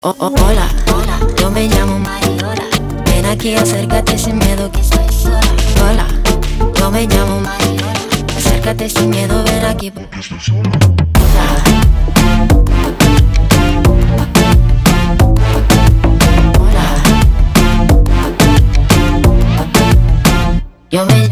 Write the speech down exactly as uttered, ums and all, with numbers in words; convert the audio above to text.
Oh, oh, hola, hola, yo me llamo Mariola. Ven aquí, acércate sin miedo que estoy sola. Hola, yo me llamo Mariola. Acércate sin miedo, ven aquí porque estoy sola. Hola, hola, yo me